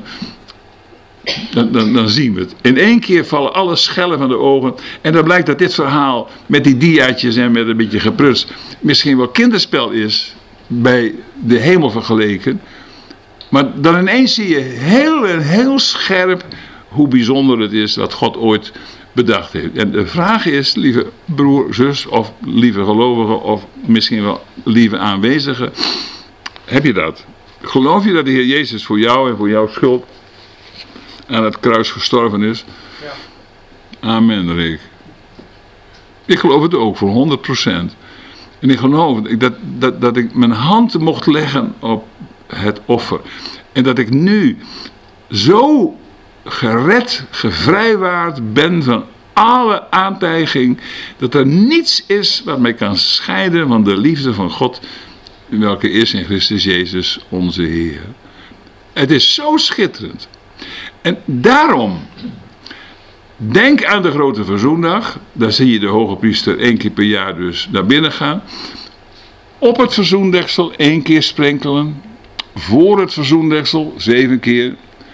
dan, dan, dan zien we het. In één keer vallen alle schellen van de ogen, en dan blijkt dat dit verhaal met die diaatjes en met een beetje gepruts misschien wel kinderspel is bij de hemel vergeleken. Maar dan ineens zie je heel en heel scherp hoe bijzonder het is wat God ooit bedacht heeft. En de vraag is, lieve broer, zus of lieve gelovigen of misschien wel lieve aanwezigen, heb je dat? Geloof je dat de Heer Jezus voor jou en voor jouw schuld aan het kruis gestorven is? Ja. Amen, Rick. Ik geloof het ook voor honderd procent. En ik geloof dat, dat, dat ik mijn hand mocht leggen op het offer. En dat ik nu zo gered, gevrijwaard ben van alle aantijging, dat er niets is wat mij kan scheiden van de liefde van God, welke is in Christus Jezus onze Heer. Het is zo schitterend. En daarom, denk aan de grote verzoendag. Daar zie je de hoge priester één keer per jaar dus naar binnen gaan. Op het verzoendeksel één keer sprenkelen. Voor het verzoendeksel zeven keer.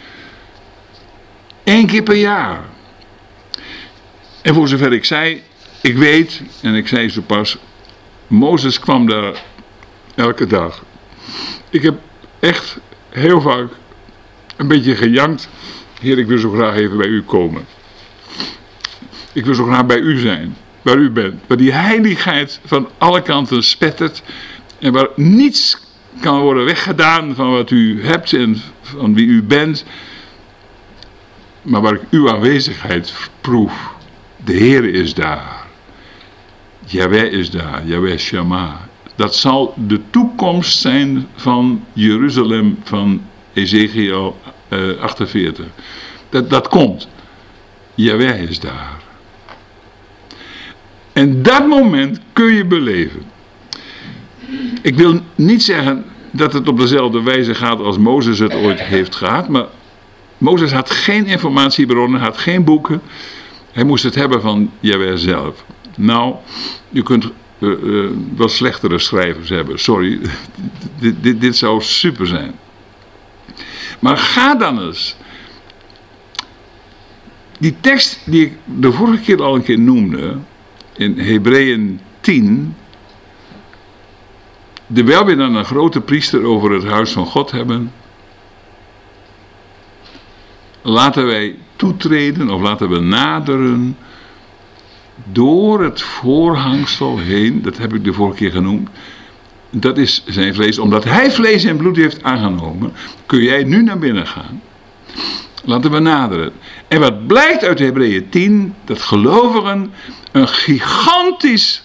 Eén keer per jaar. En voor zover ik zei, ik weet, en ik zei zo pas, Mozes kwam daar elke dag. Ik heb echt heel vaak een beetje gejankt. Heer, ik wil zo graag even bij u komen. Ik wil zo graag bij u zijn, waar u bent. Waar die heiligheid van alle kanten spettert. En waar niets kan worden weggedaan van wat u hebt en van wie u bent. Maar waar ik uw aanwezigheid proef. De Heer is daar. Yahweh is daar. Yahweh Shammah. Dat zal de toekomst zijn van Jeruzalem van Ezekiel uh, achtenveertig. Dat, dat komt. Yahweh is daar. En dat moment kun je beleven. Ik wil niet zeggen dat het op dezelfde wijze gaat als Mozes het ooit heeft gehad. Maar Mozes had geen informatiebronnen, had geen boeken. Hij moest het hebben van Yahweh zelf. Nou, je kunt uh, uh, wel slechtere schrijvers hebben. Sorry, dit, dit, dit zou super zijn. Maar ga dan eens. Die tekst die ik de vorige keer al een keer noemde, in Hebreeën tien, terwijl we dan een grote priester over het huis van God hebben, laten wij toetreden of laten we naderen door het voorhangsel heen, dat heb ik de vorige keer genoemd, dat is zijn vlees, omdat hij vlees en bloed heeft aangenomen, kun jij nu naar binnen gaan. Laten we naderen. En wat blijkt uit Hebreeën tien, dat gelovigen een gigantisch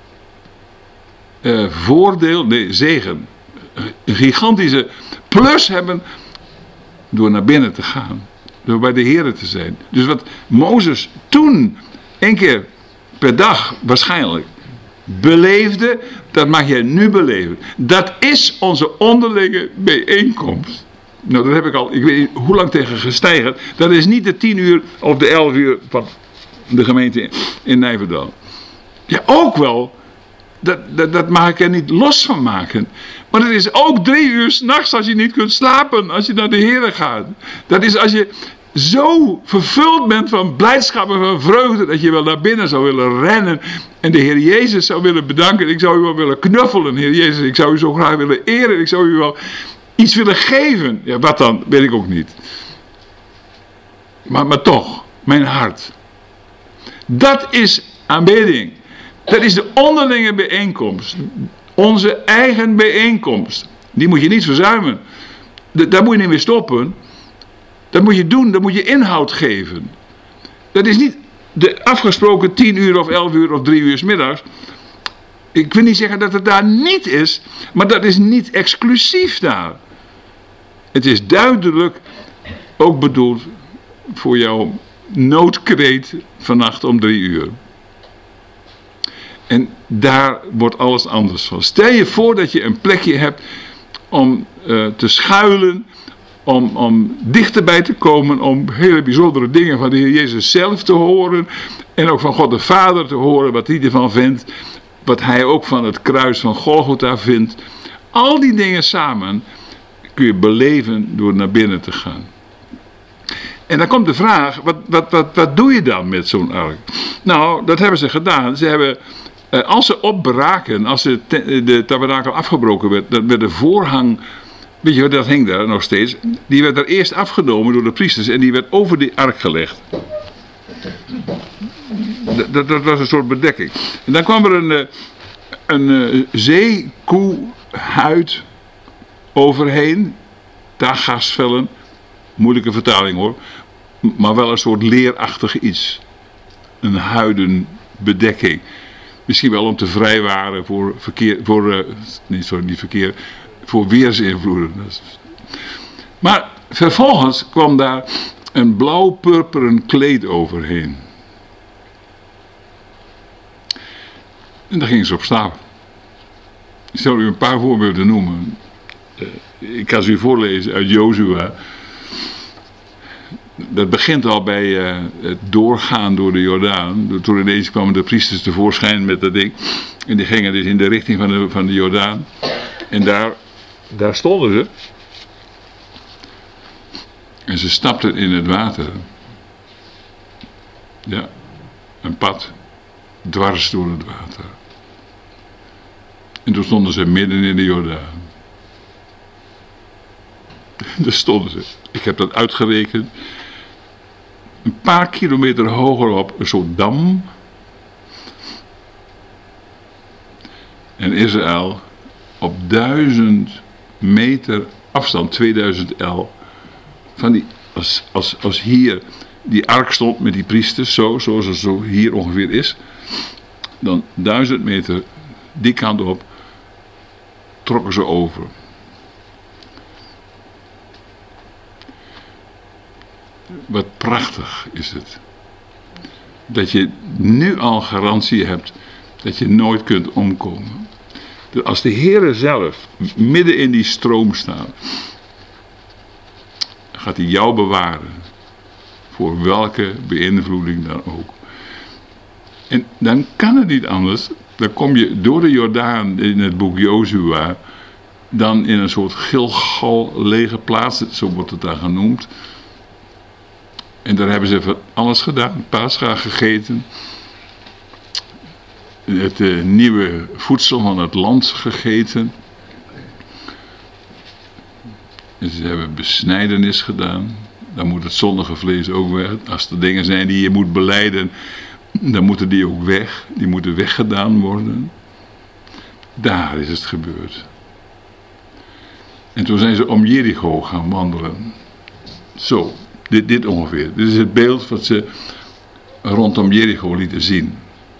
uh, voordeel, nee, zegen, een gigantische plus hebben door naar binnen te gaan. Door bij de Heer te zijn. Dus wat Mozes toen, één keer per dag waarschijnlijk, beleefde, dat mag jij nu beleven. Dat is onze onderlinge bijeenkomst. Nou, daar heb ik al, ik weet niet hoe lang tegen gesteigerd. Dat is niet de tien uur of de elf uur van de gemeente in Nijverdal. Ja, ook wel. Dat, dat, dat mag ik er niet los van maken. Maar het is ook drie uur 's nachts als je niet kunt slapen. Als je naar de Heer gaat. Dat is als je zo vervuld bent van blijdschap en van vreugde, dat je wel naar binnen zou willen rennen en de Heer Jezus zou willen bedanken. Ik zou u wel willen knuffelen, Heer Jezus. Ik zou u zo graag willen eren. Ik zou u wel iets willen geven. Ja, wat dan? Weet ik ook niet. Maar, maar toch, mijn hart. Dat is aanbidding. Dat is de onderlinge bijeenkomst. Onze eigen bijeenkomst. Die moet je niet verzuimen. Daar moet je niet mee stoppen. Dat moet je doen, dat moet je inhoud geven. Dat is niet de afgesproken tien uur of elf uur of drie uur 's middags. Ik wil niet zeggen dat het daar niet is, maar dat is niet exclusief daar. Het is duidelijk ook bedoeld voor jouw noodkreet vannacht om drie uur. En daar wordt alles anders van. Stel je voor dat je een plekje hebt om uh, te schuilen, om, om dichterbij te komen, om hele bijzondere dingen van de Heer Jezus zelf te horen en ook van God de Vader te horen wat hij ervan vindt, wat hij ook van het kruis van Golgotha vindt. Al die dingen samen kun je beleven door naar binnen te gaan. En dan komt de vraag, wat, wat, wat, wat doe je dan met zo'n ark? Nou, dat hebben ze gedaan. Ze hebben, eh, als ze opbraken, als de, te, de tabernakel afgebroken werd, dan werd de voorhang, weet je wat, dat hing daar nog steeds, die werd er eerst afgenomen door de priesters en die werd over die ark gelegd. Dat, dat, dat was een soort bedekking. En dan kwam er een, een, een zeekoehuid overheen, dagasvellen, moeilijke vertaling hoor, maar wel een soort leerachtig iets. Een huidenbedekking. Misschien wel om te vrijwaren voor verkeer, voor, uh, nee, sorry, niet verkeer, voor weersinvloeden. Maar vervolgens kwam daar een blauw-purperen kleed overheen. En daar gingen ze op staan. Ik zal u een paar voorbeelden noemen. Uh, ik kan ze u voorlezen uit Jozua. Dat begint al bij uh, het doorgaan door de Jordaan. Toen ineens kwamen de priesters tevoorschijn met dat ding. En die gingen dus in de richting van de, van de Jordaan. En daar, daar stonden ze. En ze stapten in het water. Ja, een pad. Dwars door het water. En toen stonden ze midden in de Jordaan. Daar stonden ze. Ik heb dat uitgerekend. Een paar kilometer hogerop een soort dam. En Israël op duizend meter afstand, tweeduizend el. Van die, als, als, als hier die ark stond met die priesters, zo, zoals het zo hier ongeveer is. Dan duizend meter die kant op trokken ze over. Wat prachtig is het. Dat je nu al garantie hebt dat je nooit kunt omkomen. Dat als de Heere zelf midden in die stroom staat, gaat hij jou bewaren. Voor welke beïnvloeding dan ook. En dan kan het niet anders. Dan kom je door de Jordaan in het boek Jozua. Dan in een soort Gilgal lege plaats. Zo wordt het daar genoemd. En daar hebben ze van alles gedaan. Pascha gegeten. Het uh, nieuwe voedsel van het land gegeten. En ze hebben besnijdenis gedaan. Dan moet het zondige vlees ook weg. Als er dingen zijn die je moet belijden, dan moeten die ook weg. Die moeten weggedaan worden. Daar is het gebeurd. En toen zijn ze om Jericho gaan wandelen. Zo. Dit, dit ongeveer. Dit is het beeld wat ze rondom Jericho lieten zien.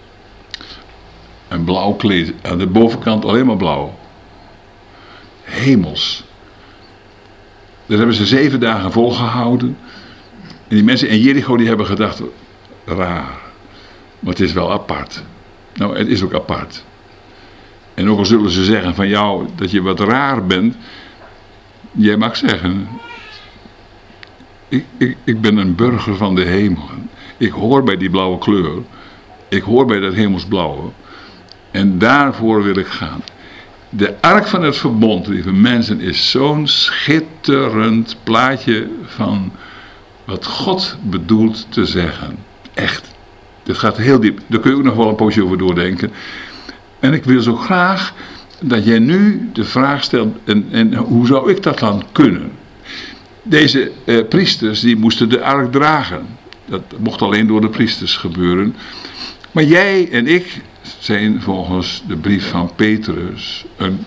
Een blauw kleed. Aan de bovenkant alleen maar blauw. Hemels. Dat hebben ze zeven dagen volgehouden. En die mensen in Jericho die hebben gedacht, raar. Maar het is wel apart. Nou, het is ook apart. En ook al zullen ze zeggen van jou dat je wat raar bent. Jij mag zeggen, Ik, ik, ik ben een burger van de hemel. Ik hoor bij die blauwe kleur. Ik hoor bij dat hemelsblauwe. En daarvoor wil ik gaan. De ark van het verbond, lieve mensen, is zo'n schitterend plaatje van wat God bedoelt te zeggen. Echt. Dit gaat heel diep. Daar kun je ook nog wel een poosje over doordenken. En ik wil zo graag dat jij nu de vraag stelt, en, en hoe zou ik dat dan kunnen? Deze eh, priesters, die moesten de ark dragen. Dat mocht alleen door de priesters gebeuren. Maar jij en ik zijn volgens de brief van Petrus een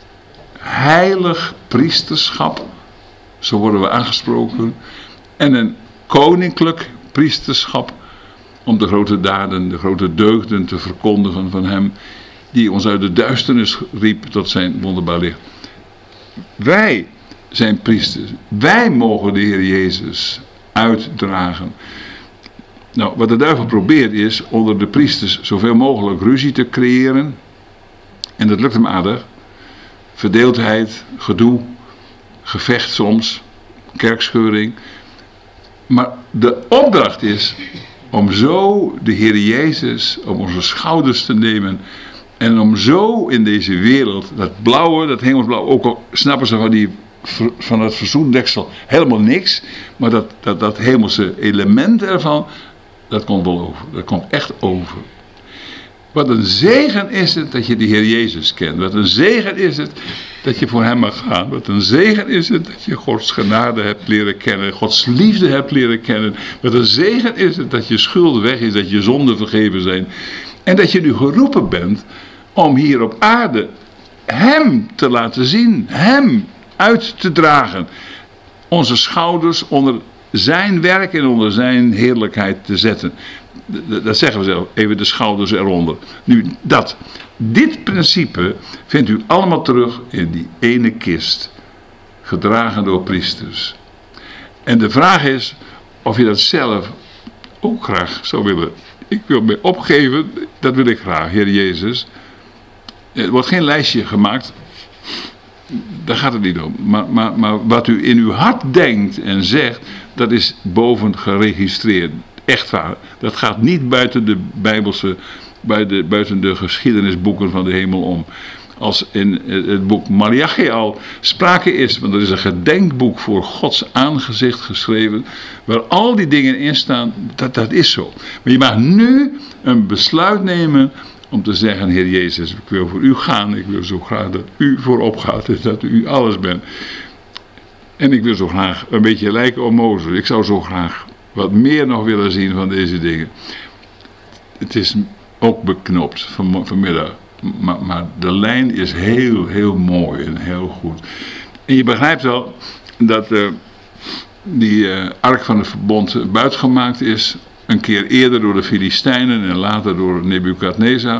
heilig priesterschap. Zo worden we aangesproken. En een koninklijk priesterschap. Om de grote daden, de grote deugden te verkondigen van hem. Die ons uit de duisternis riep tot zijn wonderbaar licht. Wij zijn priesters. Wij mogen de Heer Jezus uitdragen. Nou, wat de duivel probeert is onder de priesters zoveel mogelijk ruzie te creëren. En dat lukt hem aardig. Verdeeldheid, gedoe, gevecht soms, kerkscheuring. Maar de opdracht is om zo de Heer Jezus op onze schouders te nemen. En om zo in deze wereld, dat blauwe, dat hemelsblauw, ook al snappen ze van, die, van het verzoendeksel helemaal niks. Maar dat, dat, dat hemelse element ervan, dat komt wel over. Dat komt echt over. Wat een zegen is het dat je de Heer Jezus kent. Wat een zegen is het dat je voor hem mag gaan. Wat een zegen is het dat je Gods genade hebt leren kennen. Gods liefde hebt leren kennen. Wat een zegen is het dat je schuld weg is. Dat je zonden vergeven zijn. En dat je nu geroepen bent om hier op aarde hem te laten zien. Hem uit te dragen. Onze schouders onder zijn werk en onder zijn heerlijkheid te zetten. Dat zeggen we zelf, even de schouders eronder. Nu, dat. Dit principe vindt u allemaal terug in die ene kist. Gedragen door priesters. En de vraag is of je dat zelf ook graag zou willen. Ik wil me opgeven, dat wil ik graag, Heer Jezus. Er wordt geen lijstje gemaakt. Daar gaat het niet om. Maar, maar, maar wat u in uw hart denkt en zegt, dat is boven geregistreerd. Echt waar. Dat gaat niet buiten de Bijbelse, buiten, buiten de geschiedenisboeken van de hemel om. Als in het boek Malachi al sprake is, want er is een gedenkboek voor Gods aangezicht geschreven, waar al die dingen in staan, dat, dat is zo. Maar je mag nu een besluit nemen om te zeggen, Heer Jezus, ik wil voor u gaan, ik wil zo graag dat u voorop gaat, dat u alles bent. En ik wil zo graag een beetje lijken op Mozes. Ik zou zo graag wat meer nog willen zien van deze dingen. Het is ook beknopt van, vanmiddag. Maar, maar de lijn is heel, heel mooi en heel goed. En je begrijpt wel dat uh, die uh, ark van het verbond buitgemaakt is. Een keer eerder door de Filistijnen en later door Nebukadnezar.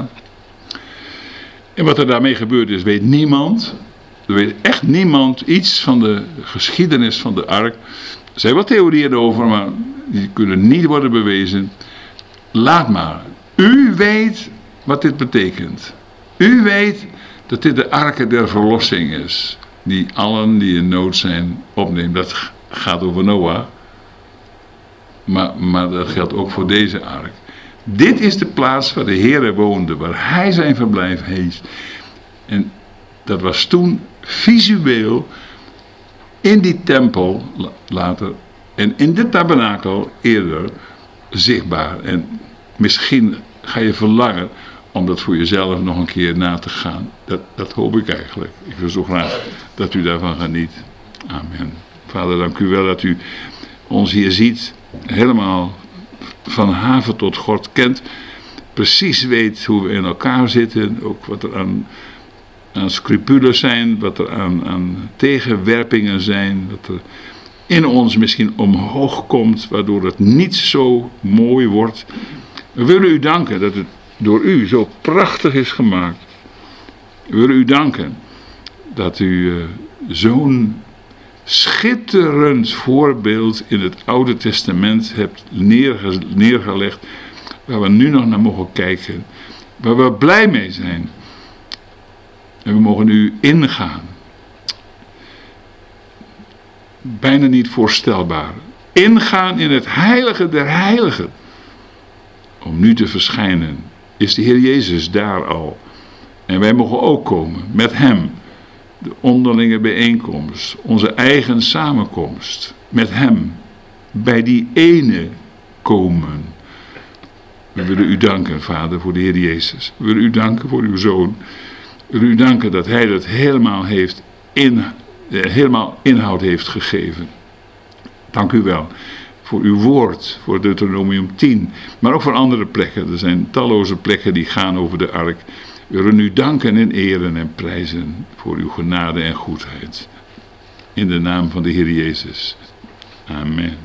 En wat er daarmee gebeurd is, weet niemand. Er weet echt niemand iets van de geschiedenis van de ark. Er zijn wat theorieën over, maar die kunnen niet worden bewezen. Laat maar. U weet wat dit betekent. U weet dat dit de ark der verlossing is. Die allen die in nood zijn opneemt. Dat gaat over Noach. Maar, maar dat geldt ook voor deze ark. Dit is de plaats waar de Heere woonde. Waar hij zijn verblijf heeft. En dat was toen visueel in die tempel later. En in dit tabernakel eerder zichtbaar. En misschien ga je verlangen om dat voor jezelf nog een keer na te gaan. Dat, dat hoop ik eigenlijk. Ik wil zo graag dat u daarvan geniet. Amen. Vader, dank u wel dat u ons hier ziet. Helemaal van haven tot gort kent. Precies weet hoe we in elkaar zitten. Ook wat er aan, aan scrupules zijn. Wat er aan, aan tegenwerpingen zijn. Dat er in ons misschien omhoog komt. Waardoor het niet zo mooi wordt. We willen u danken dat het door u zo prachtig is gemaakt. We willen u danken dat u uh, zo'n schitterend voorbeeld in het Oude Testament hebt neerge- neergelegd. Waar we nu nog naar mogen kijken. Waar we blij mee zijn. En we mogen u ingaan. Bijna niet voorstelbaar. Ingaan in het heilige der heiligen. Om nu te verschijnen. Is de Heer Jezus daar al. En wij mogen ook komen met hem. De onderlinge bijeenkomst. Onze eigen samenkomst. Met hem. bij die ene komen. We willen u danken, Vader, voor de Heer Jezus. We willen u danken voor uw Zoon. We willen u danken dat hij dat helemaal, heeft in, eh, helemaal inhoud heeft gegeven. Dank u wel voor uw woord, voor Deuteronomium tien, maar ook voor andere plekken. Er zijn talloze plekken die gaan over de ark. We willen u danken en eren en prijzen voor uw genade en goedheid. In de naam van de Heer Jezus. Amen.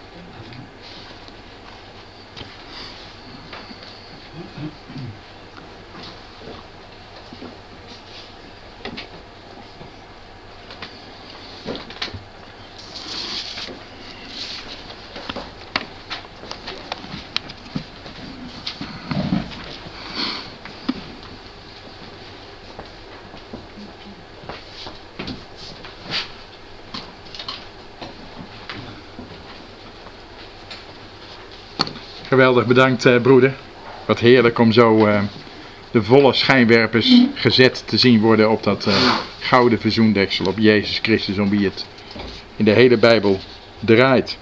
Geweldig bedankt, eh, broeder. Wat heerlijk om zo eh, de volle schijnwerpers gezet te zien worden op dat eh, gouden verzoendeksel, op Jezus Christus, om wie het in de hele Bijbel draait.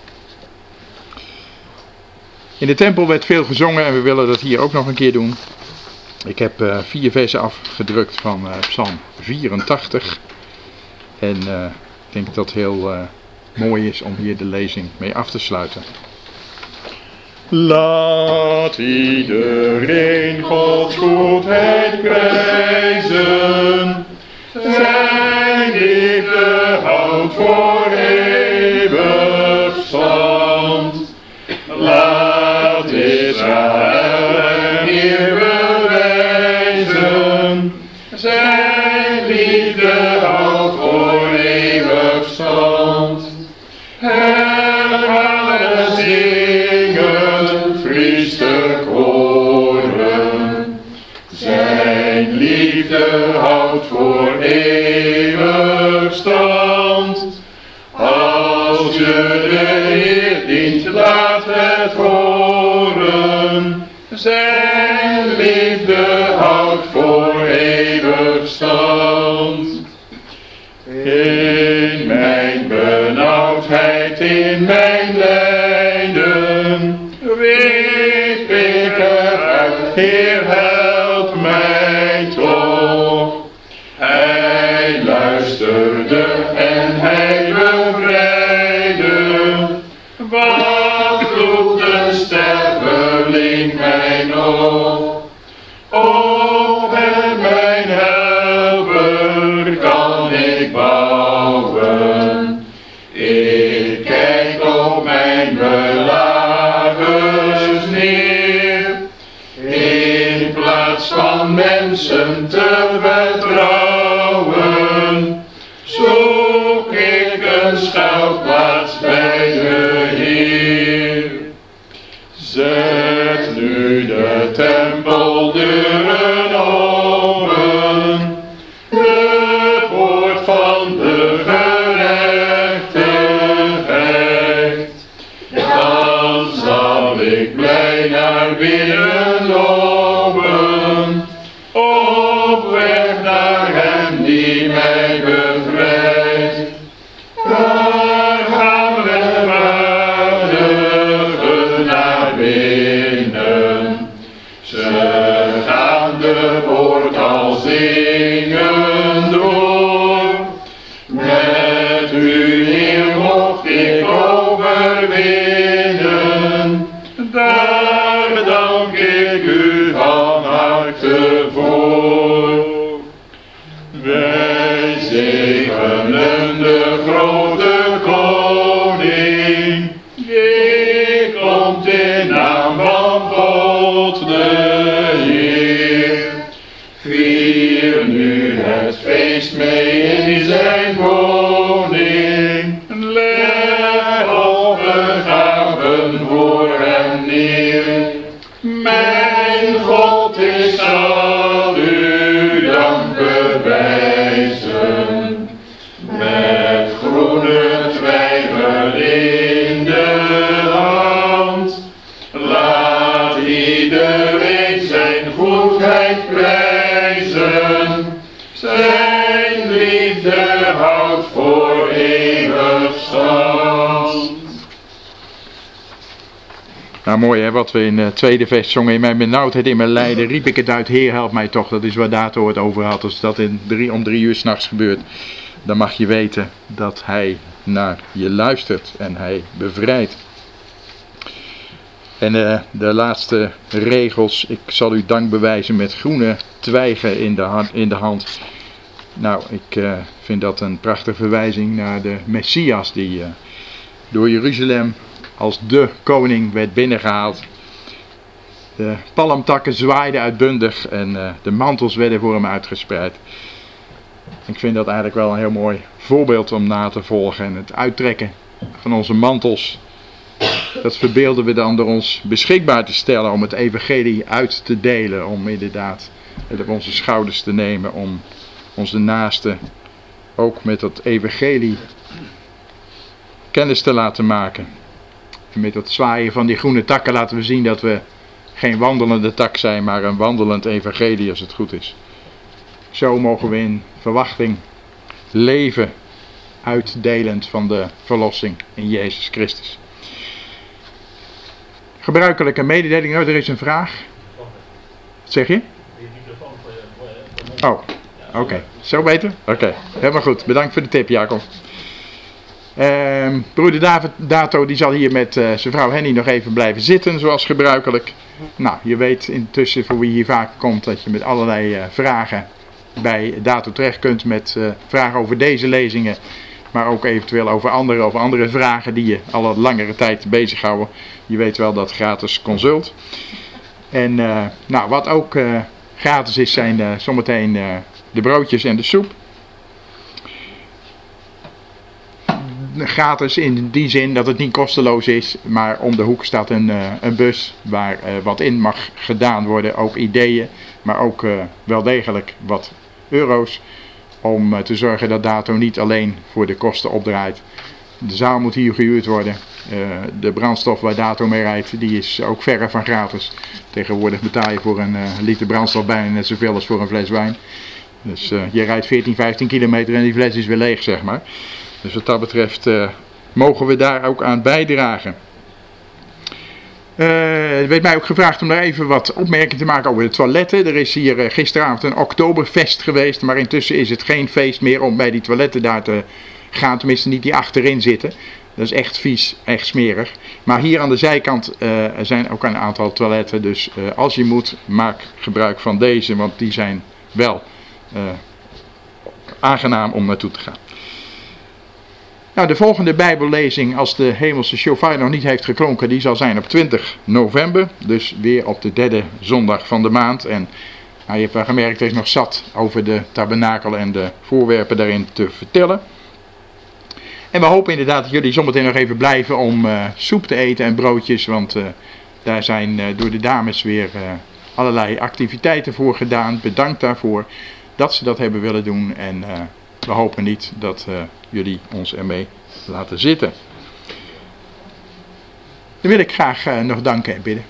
In de tempel werd veel gezongen en we willen dat hier ook nog een keer doen. Ik heb uh, vier versen afgedrukt van uh, Psalm vierentachtig. En uh, ik denk dat het heel uh, mooi is om hier de lezing mee af te sluiten. Laat iedereen Gods goedheid prijzen. Zijn liefde houdt voor eeuwig stand. Laat Israël hem hier bewijzen. Zijn liefde houdt voor eeuwig stand. Herhalen zingen, vriestig koren. Zijn liefde houdt voor eeuwig stand. Als je de Heer dient, laat het horen. Zijn liefde houdt voor eeuwig stand. In mijn benauwdheid, in mijn lijden, riep ik eruit, Heer, help mij toch. Hij luisterde en hij bevrijdde. Wat roept de sterveling mij nog? O, ben mijn helper, kan ik bouwen. Ik kijk op mijn belagers neer. In plaats van mensen te vertrouwen, zoek ik een schuilplaats bij de Heer. Zet nu de tempeldeuren open, de poort van de gerechtigheid. Dan zal ik blij naar binnen lopen, op weg naar hem die mij bevrijdt. Daar gaan we rechtvaardigen naar binnen. Ze gaan Nou mooi hè, wat we in het tweede vers zongen. In mijn benauwdheid, in mijn lijden, riep ik het uit. Heer, help mij toch. Dat is waar Dato het over had. Als dat in drie, om drie uur 's nachts gebeurt, dan mag je weten dat hij naar je luistert en hij bevrijdt. En uh, de laatste regels. Ik zal u dank bewijzen met groene twijgen in de hand. In de hand. Nou, ik uh, vind dat een prachtige verwijzing naar de Messias die uh, door Jeruzalem als de koning werd binnengehaald. De palmtakken zwaaiden uitbundig en uh, de mantels werden voor hem uitgespreid. Ik vind dat eigenlijk wel een heel mooi voorbeeld om na te volgen. En het uittrekken van onze mantels, dat verbeelden we dan door ons beschikbaar te stellen om het evangelie uit te delen. Om inderdaad het op onze schouders te nemen, om onze naasten ook met dat evangelie kennis te laten maken. En met het zwaaien van die groene takken laten we zien dat we geen wandelende tak zijn, maar een wandelend evangelie als het goed is. Zo mogen we in verwachting leven, uitdelend van de verlossing in Jezus Christus. Gebruikelijke mededeling, nou, er is een vraag. Wat zeg je? Oh, oké. Okay. Zo beter? Oké, okay. Helemaal goed. Bedankt voor de tip, Jacob. Uh, broeder David, Dato die zal hier met uh, zijn vrouw Henny nog even blijven zitten, zoals gebruikelijk. Nou, je weet intussen voor wie hier vaak komt dat je met allerlei uh, vragen bij Dato terecht kunt met uh, vragen over deze lezingen, maar ook eventueel over andere, over andere vragen die je al een langere tijd bezighouden. Je weet wel dat gratis consult. En uh, nou, wat ook uh, gratis is, zijn uh, zometeen uh, de broodjes en de soep. Gratis in die zin dat het niet kosteloos is, maar om de hoek staat een, uh, een bus waar uh, wat in mag gedaan worden, ook ideeën, maar ook uh, wel degelijk wat euro's, om uh, te zorgen dat Dato niet alleen voor de kosten opdraait. De zaal moet hier gehuurd worden, uh, de brandstof waar Dato mee rijdt, die is ook verre van gratis. Tegenwoordig betaal je voor een uh, liter brandstof bijna net zoveel als voor een fles wijn. Dus uh, je rijdt veertien, vijftien kilometer en die fles is weer leeg, zeg maar. Dus wat dat betreft uh, mogen we daar ook aan bijdragen. Uh, er werd mij ook gevraagd om daar even wat opmerkingen te maken over de toiletten. Er is hier uh, gisteravond een oktoberfest geweest, maar intussen is het geen feest meer om bij die toiletten daar te gaan. Tenminste niet die achterin zitten. Dat is echt vies, echt smerig. Maar hier aan de zijkant uh, zijn ook een aantal toiletten. Dus uh, als je moet, maak gebruik van deze, want die zijn wel uh, aangenaam om naartoe te gaan. Nou, de volgende bijbellezing, als de hemelse shofar nog niet heeft geklonken, die zal zijn op twintig november. Dus weer op de derde zondag van de maand. En nou, je hebt wel gemerkt, er is nog zat over de tabernakel en de voorwerpen daarin te vertellen. En we hopen inderdaad dat jullie zometeen nog even blijven om uh, soep te eten en broodjes. Want uh, daar zijn uh, door de dames weer uh, allerlei activiteiten voor gedaan. Bedankt daarvoor dat ze dat hebben willen doen. En uh, we hopen niet dat uh, jullie ons ermee laten zitten. Dan wil ik graag uh, nog danken en bidden.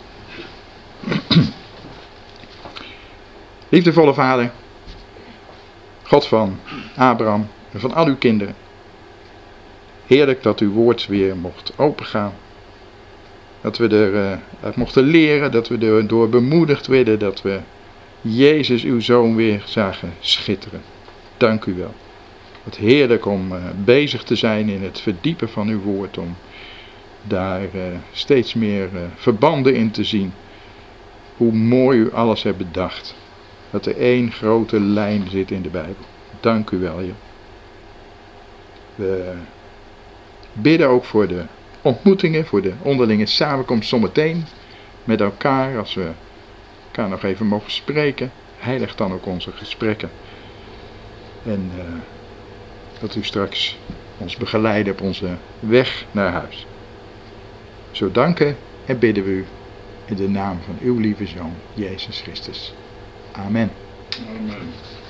Liefdevolle Vader, God van Abraham en van al uw kinderen. Heerlijk dat uw woord weer mocht opengaan. Dat we er uh, uit mochten leren, dat we er door bemoedigd werden, dat we Jezus uw Zoon weer zagen schitteren. Dank u wel. Wat heerlijk om uh, bezig te zijn in het verdiepen van uw woord, om daar uh, steeds meer uh, verbanden in te zien. Hoe mooi u alles hebt bedacht. Dat er één grote lijn zit in de Bijbel. Dank u wel, Heer. We bidden ook voor de ontmoetingen, voor de onderlinge samenkomst zometeen met elkaar, als we elkaar nog even mogen spreken. Heilig dan ook onze gesprekken. En uh, dat u straks ons begeleidt op onze weg naar huis. Zo danken en bidden we u in de naam van uw lieve Zoon, Jezus Christus. Amen. Amen.